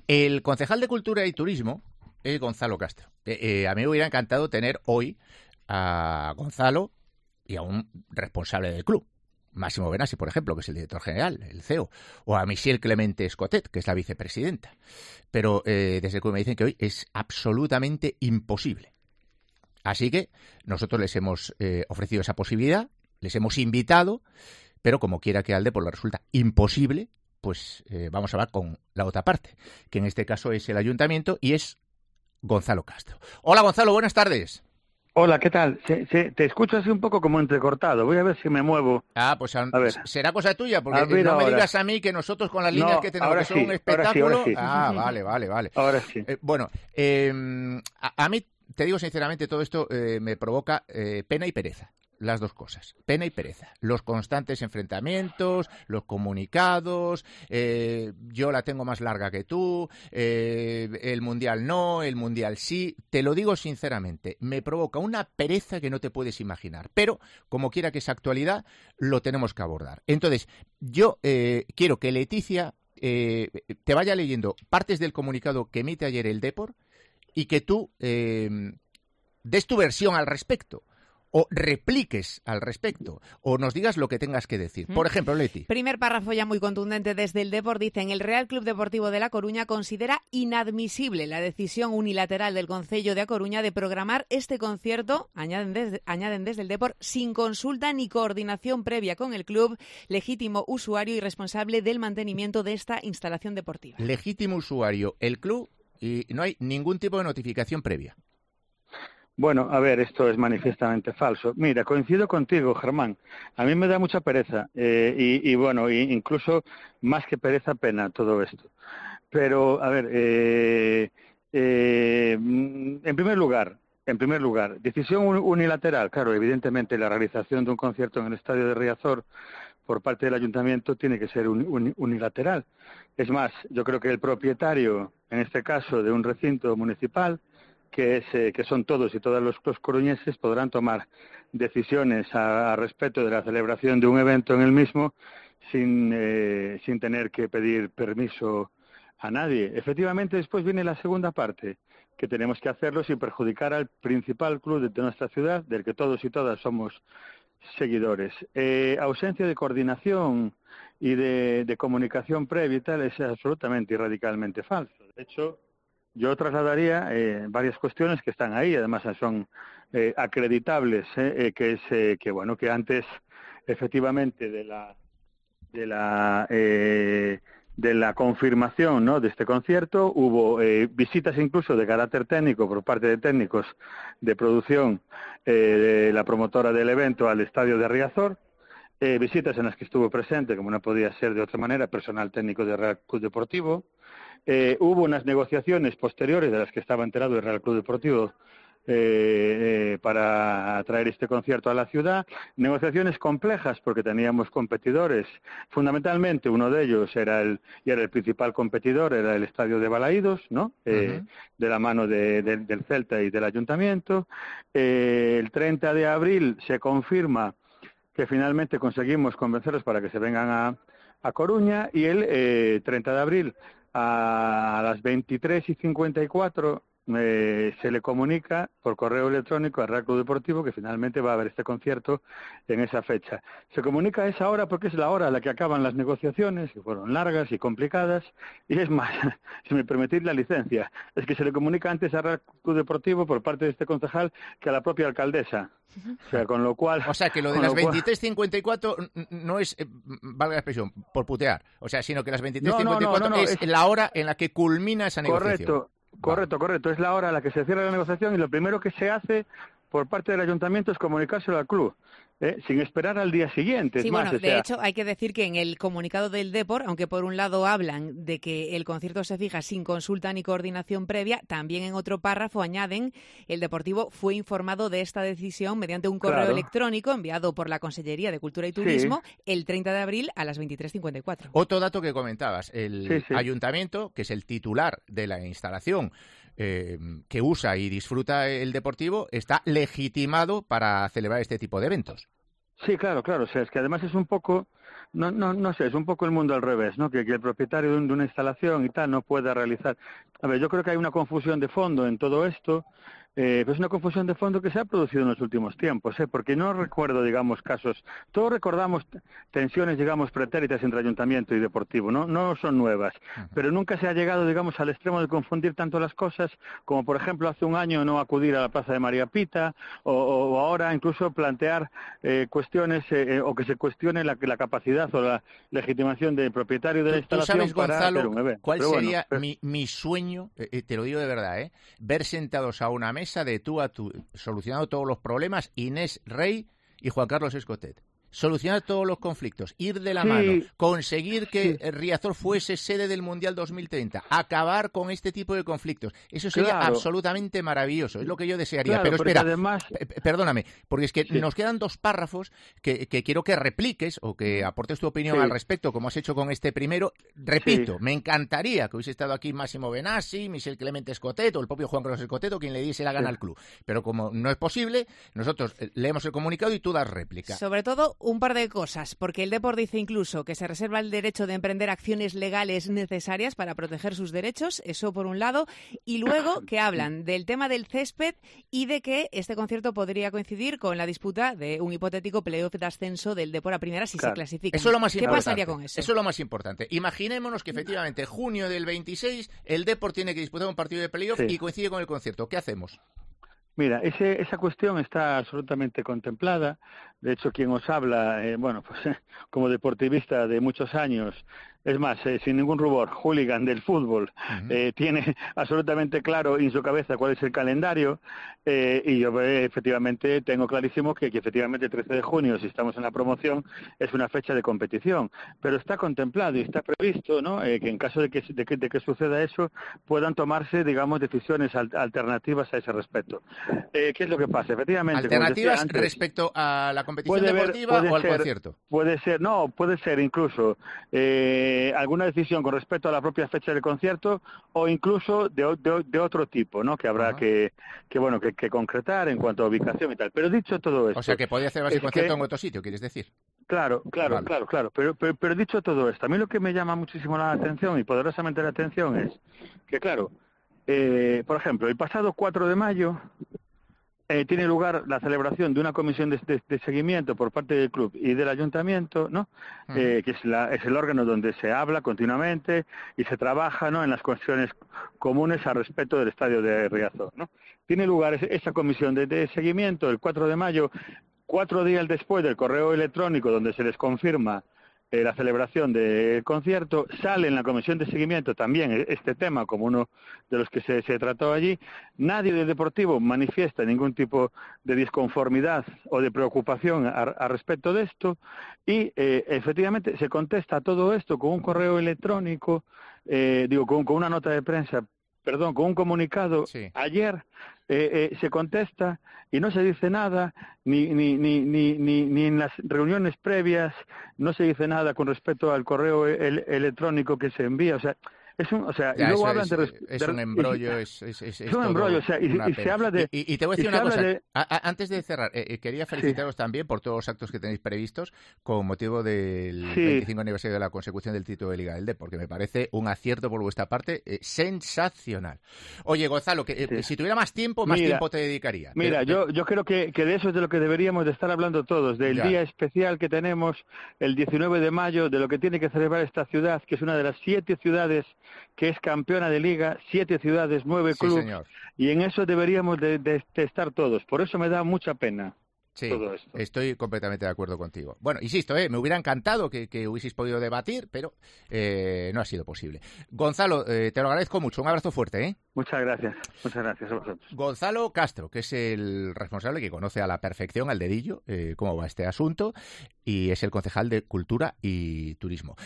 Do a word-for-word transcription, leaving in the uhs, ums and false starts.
El concejal de Cultura y Turismo es Gonzalo Castro. Eh, eh, a mí me hubiera encantado tener hoy a Gonzalo y a un responsable del club. Máximo Benassi, por ejemplo, que es el director general, el C E O, o a Michelle Clemente Escotet, que es la vicepresidenta. Pero eh, desde que me dicen que hoy es absolutamente imposible. Así que nosotros les hemos eh, ofrecido esa posibilidad, les hemos invitado, pero como quiera que al Depor le resulta imposible, pues eh, vamos a hablar con la otra parte, que en este caso es el ayuntamiento y es Gonzalo Castro. Hola Gonzalo, buenas tardes. Hola, ¿qué tal? Se, se, te escucho así un poco como entrecortado. Voy a ver si me muevo. Ah, pues a, a ver. será cosa tuya, porque a ver, no ahora. me digas a mí que nosotros con las no, líneas que tenemos, que son sí, un espectáculo... Ahora sí, ahora ah, sí. vale, vale, vale. Ahora sí. Eh, bueno, eh, a, a mí, te digo sinceramente, todo esto eh, me provoca eh, pena y pereza. Las dos cosas, pena y pereza. Los constantes enfrentamientos, los comunicados, eh, yo la tengo más larga que tú, eh, el mundial no, el mundial sí. Te lo digo sinceramente, me provoca una pereza que no te puedes imaginar. Pero, como quiera que sea actualidad, lo tenemos que abordar. Entonces, yo eh, quiero que Leticia eh, te vaya leyendo partes del comunicado que emite ayer el Depor y que tú eh, des tu versión al respecto. O repliques al respecto, o nos digas lo que tengas que decir. Por ejemplo, Leti. Primer párrafo ya muy contundente desde el Depor. Dicen: el Real Club Deportivo de La Coruña considera inadmisible la decisión unilateral del Concello de A Coruña de programar este concierto, añaden desde, añaden desde el Depor, sin consulta ni coordinación previa con el club, legítimo usuario y responsable del mantenimiento de esta instalación deportiva. Legítimo usuario, el club, y no hay ningún tipo de notificación previa. Bueno, a ver, esto es manifiestamente falso. Mira, coincido contigo, Germán. A mí me da mucha pereza eh, y, y, bueno, y incluso más que pereza, pena todo esto. Pero, a ver, eh, eh, en primer lugar, en primer lugar, decisión unilateral. Claro, evidentemente la realización de un concierto en el Estadio de Riazor por parte del Ayuntamiento tiene que ser un, un, unilateral. Es más, yo creo que el propietario, en este caso, de un recinto municipal, que, es, eh, que son todos y todas los, los coruñeses, podrán tomar decisiones a, a respecto de la celebración de un evento en el mismo sin, eh, sin tener que pedir permiso a nadie. Efectivamente, después viene la segunda parte, que tenemos que hacerlo sin perjudicar al principal club de, de nuestra ciudad, del que todos y todas somos seguidores. Eh, ausencia de coordinación y de, de comunicación previa y tal es absolutamente y radicalmente falso. De hecho, yo trasladaría eh, varias cuestiones que están ahí, además son eh, acreditables, eh, que es eh, que bueno que antes efectivamente de la de la eh, de la confirmación, ¿no?, de este concierto hubo eh, visitas incluso de carácter técnico por parte de técnicos de producción eh, de la promotora del evento al estadio de Riazor. Eh, visitas en las que estuvo presente, como no podía ser de otra manera, personal técnico del Real Club Deportivo. Eh, hubo unas negociaciones posteriores de las que estaba enterado el Real Club Deportivo eh, eh, para traer este concierto a la ciudad. Negociaciones complejas porque teníamos competidores. Fundamentalmente uno de ellos era el, y era el principal competidor, era el Estadio de Balaídos, ¿no? Eh, uh-huh. De la mano de, de, del Celta y del Ayuntamiento. Eh, el treinta de abril se confirma que finalmente conseguimos convencerlos para que se vengan a, a Coruña, y el eh, treinta de abril a las veintitrés y cincuenta y cuatro eh, se le comunica por correo electrónico al Real Club Deportivo que finalmente va a haber este concierto en esa fecha. Se comunica a esa hora porque es la hora a la que acaban las negociaciones, que fueron largas y complicadas, y es más, si me permitís la licencia, es que se le comunica antes al Real Club Deportivo por parte de este concejal que a la propia alcaldesa. O sea, con lo cual... O sea, que lo de las veintitrés cincuenta y cuatro no es, eh, valga la expresión, por putear, o sea, sino que las veintitrés cincuenta y cuatro no, no, no, no, es, es la hora en la que culmina esa negociación. Correcto. Correcto, correcto. Es la hora a la que se cierra la negociación y lo primero que se hace por parte del ayuntamiento es comunicárselo al club, ¿eh? Sin esperar al día siguiente. Sí, es bueno, más, o de sea... hecho hay que decir que en el comunicado del Depor, aunque por un lado hablan de que el concierto se fija sin consulta ni coordinación previa, también en otro párrafo añaden: el Deportivo fue informado de esta decisión mediante un correo claro. electrónico enviado por la Consellería de Cultura y Turismo sí. el treinta de abril a las veintitrés cincuenta y cuatro. Otro dato que comentabas, el sí, sí. ayuntamiento, que es el titular de la instalación Eh, que usa y disfruta el Deportivo, está legitimado para celebrar este tipo de eventos. Sí, claro, claro. O sea, es que además es un poco no, no, no sé, es un poco el mundo al revés, ¿no? Que, que el propietario de, un, de una instalación y tal no pueda realizar. A ver, yo creo que hay una confusión de fondo en todo esto. Eh, pues una confusión de fondo que se ha producido en los últimos tiempos, ¿eh? Porque no recuerdo, digamos, casos, todos recordamos tensiones, digamos, pretéritas entre ayuntamiento y deportivo, no no son nuevas, uh-huh. Pero nunca se ha llegado, digamos, al extremo de confundir tanto las cosas, como por ejemplo hace un año no acudir a la Plaza de María Pita, o, o ahora incluso plantear eh, cuestiones, eh, o que se cuestione la, la capacidad o la legitimación del propietario de la instalación. ¿Tú sabes, para Gonzalo, hacer un evento? cuál Pero sería bueno, pero... mi, mi sueño, eh, te lo digo de verdad, eh, ver sentados a una mesa de tú a tú, solucionando todos los problemas, Inés Rey y Juan Carlos Escotet. Solucionar todos los conflictos, ir de la sí, mano, conseguir que sí. Riazor fuese sede del Mundial dos mil treinta, acabar con este tipo de conflictos. Eso sería claro. absolutamente maravilloso, es lo que yo desearía. Claro, pero espera, además... perdóname, porque es que sí. nos quedan dos párrafos que, que quiero que repliques o que aportes tu opinión sí. al respecto, como has hecho con este primero. Repito, sí. me encantaría que hubiese estado aquí Máximo Benassi, Michel Clemente Escotet o el propio Juan Carlos Escotet o quien le diese la gana sí. al club. Pero como no es posible, nosotros leemos el comunicado y tú das réplica. Sobre todo, un par de cosas. Porque el Depor dice incluso que se reserva el derecho de emprender acciones legales necesarias para proteger sus derechos, eso por un lado, y luego que hablan del tema del césped y de que este concierto podría coincidir con la disputa de un hipotético playoff de ascenso del Depor a primera si claro. se clasifica. Eso es lo más ¿Qué importante. pasaría con eso? Eso es lo más importante. Imaginémonos que efectivamente junio del veintiséis el Depor tiene que disputar un partido de playoff sí. y coincide con el concierto. ¿Qué hacemos? Mira, ese, esa cuestión está absolutamente contemplada. De hecho, quien os habla, eh, bueno, pues eh, como deportivista de muchos años, es más, eh, sin ningún rubor, hooligan del fútbol, uh-huh. eh, tiene absolutamente claro en su cabeza cuál es el calendario eh, y yo eh, efectivamente tengo clarísimo que, que efectivamente el trece de junio, si estamos en la promoción, es una fecha de competición. Pero está contemplado y está previsto, ¿no? Eh, que en caso de que, de, que, de que suceda eso, puedan tomarse, digamos, decisiones al, alternativas a ese respecto. Eh, ¿Qué es lo que pasa? Efectivamente, ¿Alternativas antes, respecto a la competición puede deportiva ver, o al ser, concierto? Puede ser, no, puede ser incluso eh, alguna decisión con respecto a la propia fecha del concierto o incluso de, de, de otro tipo, ¿no? Que habrá uh-huh. que, que, bueno, que, que concretar en cuanto a ubicación y tal. Pero dicho todo esto... O sea, que podría hacerse el concierto que, en otro sitio, ¿quieres decir? Claro, claro, vale. claro, claro. Pero, pero, pero dicho todo esto, a mí lo que me llama muchísimo la atención y poderosamente la atención es que, claro, eh, por ejemplo, el pasado cuatro de mayo... Eh, tiene lugar la celebración de una comisión de, de, de seguimiento por parte del club y del ayuntamiento, ¿no? Uh-huh. Eh, que es, la, es el órgano donde se habla continuamente y se trabaja, ¿no? En las cuestiones comunes al respecto del estadio de Riazor, ¿no? Tiene lugar esa comisión de, de seguimiento el cuatro de mayo, cuatro días después del correo electrónico donde se les confirma eh, la celebración del concierto. Sale en la comisión de seguimiento también este tema como uno de los que se, se trató allí. Nadie del Deportivo manifiesta ningún tipo de disconformidad o de preocupación a, a respecto de esto y eh, efectivamente se contesta a todo esto con un correo electrónico, eh, digo, con, con una nota de prensa, perdón, con un comunicado sí. ayer. Eh, eh, se contesta y no se dice nada, ni, ni, ni, ni, ni, ni en las reuniones previas, no se dice nada con respecto al correo el, electrónico que se envía, o sea, es un, o sea, ya, y luego es, hablan de, es de un embrollo, y, es, es, es, es un embrollo, o sea, y, y se habla de... Y, y te voy a decir una cosa, de... a, a, antes de cerrar, eh, quería felicitaros sí. también por todos los actos que tenéis previstos con motivo del sí. veinticinco aniversario de la consecución del título de Liga del Depor, porque me parece un acierto por vuestra parte eh, sensacional. Oye, Gonzalo, que eh, sí. si tuviera más tiempo, más mira, tiempo te dedicaría. Mira, pero, yo, yo creo que, que de eso es de lo que deberíamos de estar hablando todos, del ya. día especial que tenemos el diecinueve de mayo, de lo que tiene que celebrar esta ciudad, que es una de las siete ciudades que es campeona de Liga, siete ciudades, nueve sí, clubes, señor. Y en eso deberíamos de, de, de estar todos. Por eso me da mucha pena. Sí, todo esto. Estoy completamente de acuerdo contigo. Bueno, insisto, eh, me hubiera encantado que, que hubieseis podido debatir, pero eh, no ha sido posible. Gonzalo, eh, te lo agradezco mucho. Un abrazo fuerte, ¿eh? Muchas gracias. Muchas gracias a vosotros. Gonzalo Castro, que es el responsable que conoce a la perfección, al dedillo, eh, cómo va este asunto, y es el concejal de Cultura y Turismo.